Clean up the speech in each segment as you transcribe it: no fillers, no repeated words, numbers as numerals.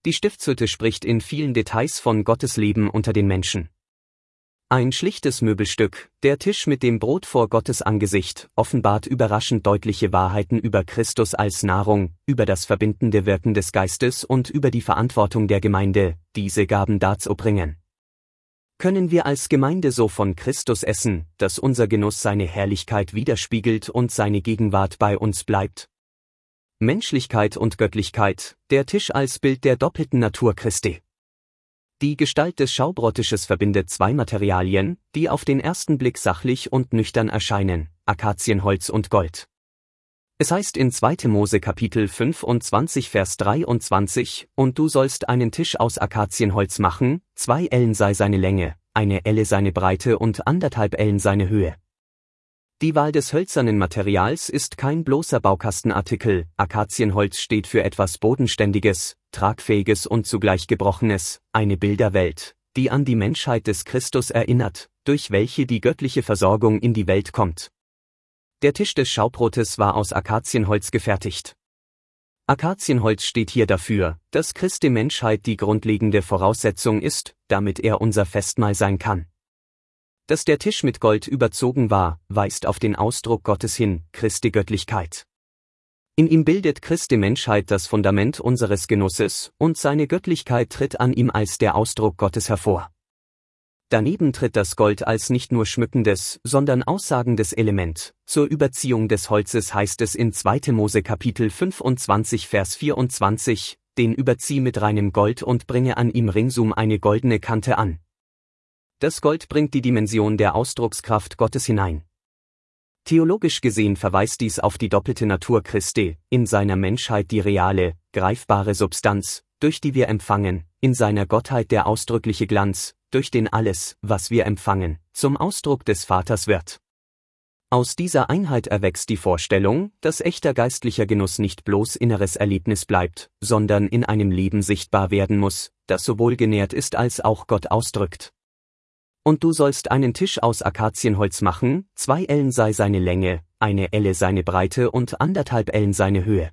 Die Stiftshütte spricht in vielen Details von Gottes Leben unter den Menschen. Ein schlichtes Möbelstück, der Tisch mit dem Brot vor Gottes Angesicht, offenbart überraschend deutliche Wahrheiten über Christus als Nahrung, über das verbindende Wirken des Geistes und über die Verantwortung der Gemeinde, diese Gaben darzubringen. Können wir als Gemeinde so von Christus essen, dass unser Genuss seine Herrlichkeit widerspiegelt und seine Gegenwart bei uns bleibt? Menschlichkeit und Göttlichkeit, der Tisch als Bild der doppelten Natur Christi. Die Gestalt des Schaubrotisches verbindet zwei Materialien, die auf den ersten Blick sachlich und nüchtern erscheinen, Akazienholz und Gold. Es heißt in 2. Mose Kapitel 25 Vers 23, und du sollst einen Tisch aus Akazienholz machen, 2 Ellen sei seine Länge, 1 Elle seine Breite und 1,5 Ellen seine Höhe. Die Wahl des hölzernen Materials ist kein bloßer Baukastenartikel, Akazienholz steht für etwas Bodenständiges, Tragfähiges und zugleich Gebrochenes, eine Bilderwelt, die an die Menschheit des Christus erinnert, durch welche die göttliche Versorgung in die Welt kommt. Der Tisch des Schaubrotes war aus Akazienholz gefertigt. Akazienholz steht hier dafür, dass Christi Menschheit die grundlegende Voraussetzung ist, damit er unser Festmahl sein kann. Dass der Tisch mit Gold überzogen war, weist auf den Ausdruck Gottes hin, Christi Göttlichkeit. In ihm bildet Christi Menschheit das Fundament unseres Genusses, und seine Göttlichkeit tritt an ihm als der Ausdruck Gottes hervor. Daneben tritt das Gold als nicht nur schmückendes, sondern aussagendes Element. Zur Überziehung des Holzes heißt es in 2. Mose Kapitel 25 Vers 24, den überzieh mit reinem Gold und bringe an ihm ringsum eine goldene Kante an. Das Gold bringt die Dimension der Ausdruckskraft Gottes hinein. Theologisch gesehen verweist dies auf die doppelte Natur Christi, in seiner Menschheit die reale, greifbare Substanz, durch die wir empfangen, in seiner Gottheit der ausdrückliche Glanz, durch den alles, was wir empfangen, zum Ausdruck des Vaters wird. Aus dieser Einheit erwächst die Vorstellung, dass echter geistlicher Genuss nicht bloß inneres Erlebnis bleibt, sondern in einem Leben sichtbar werden muss, das sowohl genährt ist als auch Gott ausdrückt. Und du sollst einen Tisch aus Akazienholz machen, 2 Ellen sei seine Länge, 1 Elle seine Breite und 1,5 Ellen seine Höhe.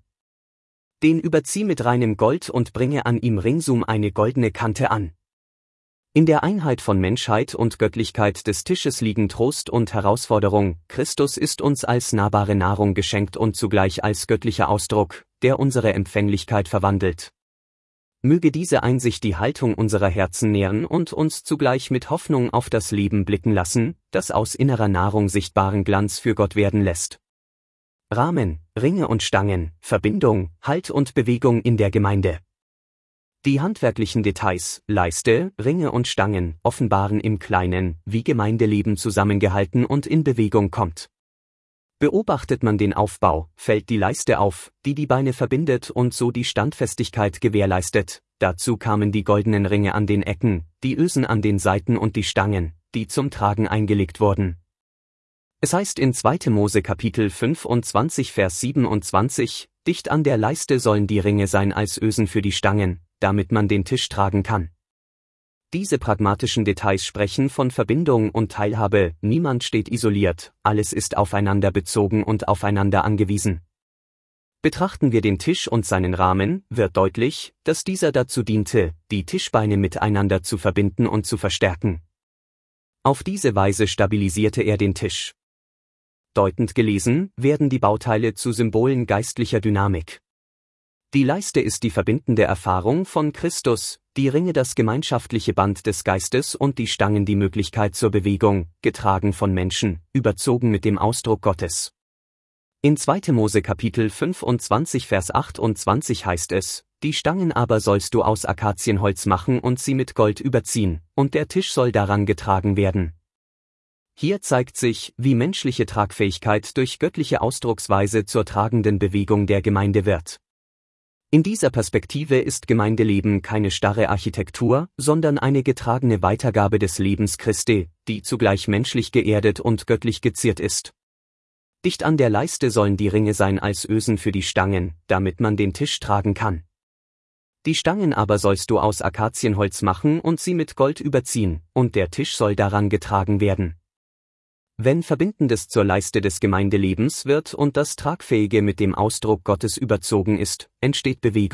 Den überzieh mit reinem Gold und bringe an ihm ringsum eine goldene Kante an. In der Einheit von Menschheit und Göttlichkeit des Tisches liegen Trost und Herausforderung. Christus ist uns als nahbare Nahrung geschenkt und zugleich als göttlicher Ausdruck, der unsere Empfänglichkeit verwandelt. Möge diese Einsicht die Haltung unserer Herzen nähren und uns zugleich mit Hoffnung auf das Leben blicken lassen, das aus innerer Nahrung sichtbaren Glanz für Gott werden lässt. Rahmen, Ringe und Stangen, Verbindung, Halt und Bewegung in der Gemeinde. Die handwerklichen Details, Leiste, Ringe und Stangen, offenbaren im Kleinen, wie Gemeindeleben zusammengehalten und in Bewegung kommt. Beobachtet man den Aufbau, fällt die Leiste auf, die die Beine verbindet und so die Standfestigkeit gewährleistet. Dazu kamen die goldenen Ringe an den Ecken, die Ösen an den Seiten und die Stangen, die zum Tragen eingelegt wurden. Es heißt in 2. Mose Kapitel 25 Vers 27, dicht an der Leiste sollen die Ringe sein als Ösen für die Stangen, damit man den Tisch tragen kann. Diese pragmatischen Details sprechen von Verbindung und Teilhabe, niemand steht isoliert, alles ist aufeinander bezogen und aufeinander angewiesen. Betrachten wir den Tisch und seinen Rahmen, wird deutlich, dass dieser dazu diente, die Tischbeine miteinander zu verbinden und zu verstärken. Auf diese Weise stabilisierte er den Tisch. Deutend gelesen, werden die Bauteile zu Symbolen geistlicher Dynamik. Die Leiste ist die verbindende Erfahrung von Christus, die Ringe das gemeinschaftliche Band des Geistes und die Stangen die Möglichkeit zur Bewegung, getragen von Menschen, überzogen mit dem Ausdruck Gottes. In 2. Mose Kapitel 25 Vers 28 heißt es, die Stangen aber sollst du aus Akazienholz machen und sie mit Gold überziehen, und der Tisch soll daran getragen werden. Hier zeigt sich, wie menschliche Tragfähigkeit durch göttliche Ausdrucksweise zur tragenden Bewegung der Gemeinde wird. In dieser Perspektive ist Gemeindeleben keine starre Architektur, sondern eine getragene Weitergabe des Lebens Christi, die zugleich menschlich geerdet und göttlich geziert ist. Dicht an der Leiste sollen die Ringe sein als Ösen für die Stangen, damit man den Tisch tragen kann. Die Stangen aber sollst du aus Akazienholz machen und sie mit Gold überziehen, und der Tisch soll daran getragen werden. Wenn Verbindendes zur Leiste des Gemeindelebens wird und das Tragfähige mit dem Ausdruck Gottes überzogen ist, entsteht Bewegung,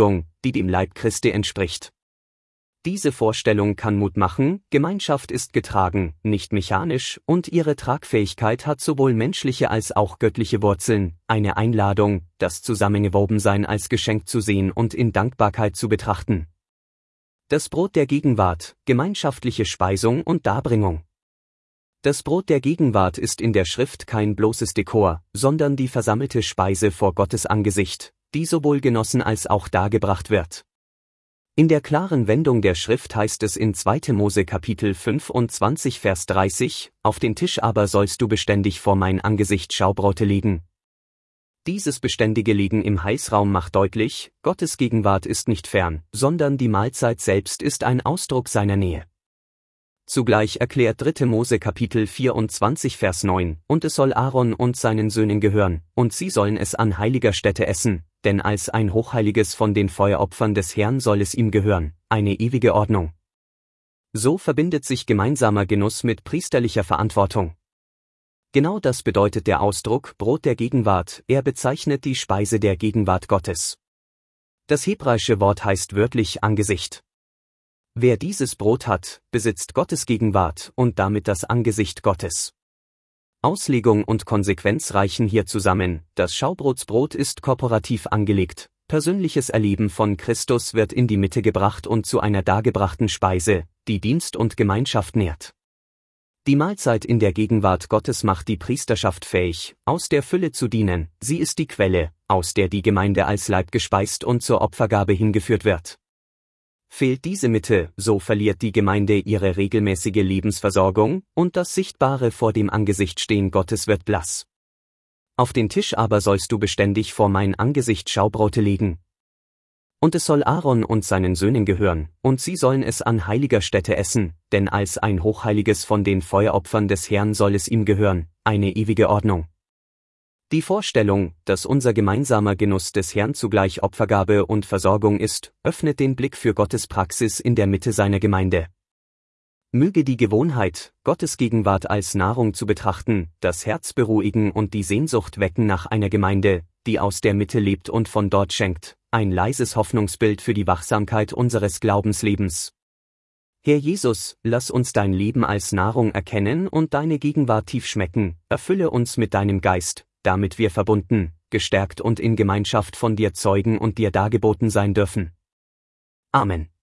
die dem Leib Christi entspricht. Diese Vorstellung kann Mut machen, Gemeinschaft ist getragen, nicht mechanisch, und ihre Tragfähigkeit hat sowohl menschliche als auch göttliche Wurzeln, eine Einladung, das Zusammengewobensein als Geschenk zu sehen und in Dankbarkeit zu betrachten. Das Brot der Gegenwart, gemeinschaftliche Speisung und Darbringung. Das Brot der Gegenwart ist in der Schrift kein bloßes Dekor, sondern die versammelte Speise vor Gottes Angesicht, die sowohl genossen als auch dargebracht wird. In der klaren Wendung der Schrift heißt es in 2. Mose Kapitel 25 Vers 30, auf den Tisch aber sollst du beständig vor mein Angesicht Schaubrote legen. Dieses beständige Legen im Heißraum macht deutlich, Gottes Gegenwart ist nicht fern, sondern die Mahlzeit selbst ist ein Ausdruck seiner Nähe. Zugleich erklärt 3. Mose Kapitel 24 Vers 9, und es soll Aaron und seinen Söhnen gehören, und sie sollen es an heiliger Stätte essen, denn als ein hochheiliges von den Feueropfern des Herrn soll es ihm gehören, eine ewige Ordnung. So verbindet sich gemeinsamer Genuss mit priesterlicher Verantwortung. Genau das bedeutet der Ausdruck Brot der Gegenwart, er bezeichnet die Speise der Gegenwart Gottes. Das hebräische Wort heißt wörtlich Angesicht. Wer dieses Brot hat, besitzt Gottes Gegenwart und damit das Angesicht Gottes. Auslegung und Konsequenz reichen hier zusammen, das Schaubrotsbrot ist korporativ angelegt, persönliches Erleben von Christus wird in die Mitte gebracht und zu einer dargebrachten Speise, die Dienst und Gemeinschaft nährt. Die Mahlzeit in der Gegenwart Gottes macht die Priesterschaft fähig, aus der Fülle zu dienen, sie ist die Quelle, aus der die Gemeinde als Leib gespeist und zur Opfergabe hingeführt wird. Fehlt diese Mitte, so verliert die Gemeinde ihre regelmäßige Lebensversorgung, und das sichtbare vor dem Angesicht stehen Gottes wird blass. Auf den Tisch aber sollst du beständig vor mein Angesicht Schaubrote legen. Und es soll Aaron und seinen Söhnen gehören, und sie sollen es an heiliger Stätte essen, denn als ein hochheiliges von den Feueropfern des Herrn soll es ihm gehören, eine ewige Ordnung. Die Vorstellung, dass unser gemeinsamer Genuss des Herrn zugleich Opfergabe und Versorgung ist, öffnet den Blick für Gottes Praxis in der Mitte seiner Gemeinde. Möge die Gewohnheit, Gottes Gegenwart als Nahrung zu betrachten, das Herz beruhigen und die Sehnsucht wecken nach einer Gemeinde, die aus der Mitte lebt und von dort schenkt, ein leises Hoffnungsbild für die Wachsamkeit unseres Glaubenslebens. Herr Jesus, lass uns dein Leben als Nahrung erkennen und deine Gegenwart tief schmecken, erfülle uns mit deinem Geist, damit wir verbunden, gestärkt und in Gemeinschaft von dir zeugen und dir dargeboten sein dürfen. Amen.